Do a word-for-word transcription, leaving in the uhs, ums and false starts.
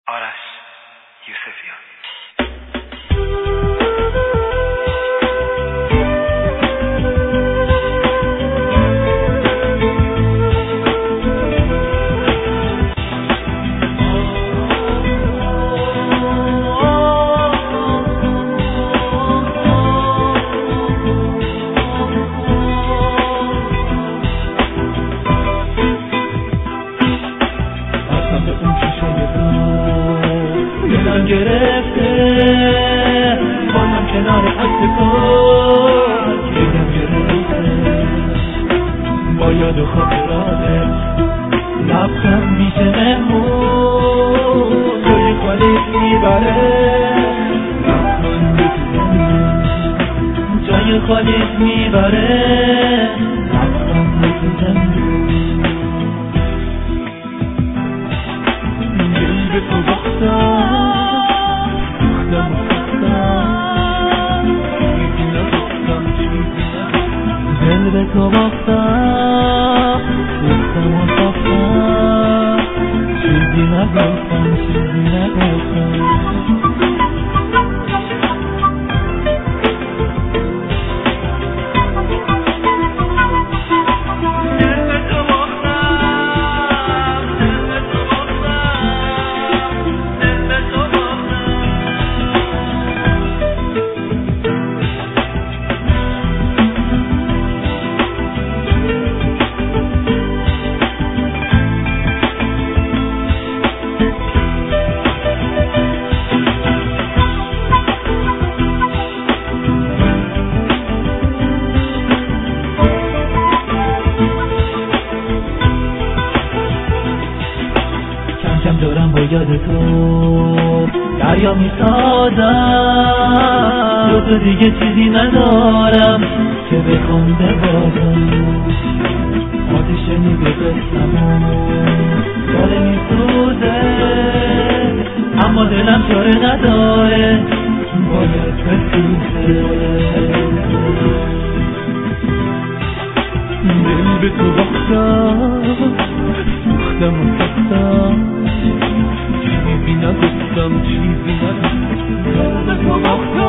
آرش یوسفیان. گرفته بازم کنار عکس کار گیرم گرفته با یاد و خاطراتت لبخند میشه مهمون توی خالیت میبره لبخند تو جای خالیت میبره لبخند تو دل به تو باختم دل به تو باختم گفتم و ساختم چیزی نگفتم چیزی نگفتم دارم با یاد تو دریا می سازم تو تو دیگه چیزی ندارم که بخوام ببازم آتش نیبه بسمم داره می سوزه اما دلم چاره نداره باید بسوزه دل به تو باختم سوختم و سختم چیزی نگفتم چیزی نگفتم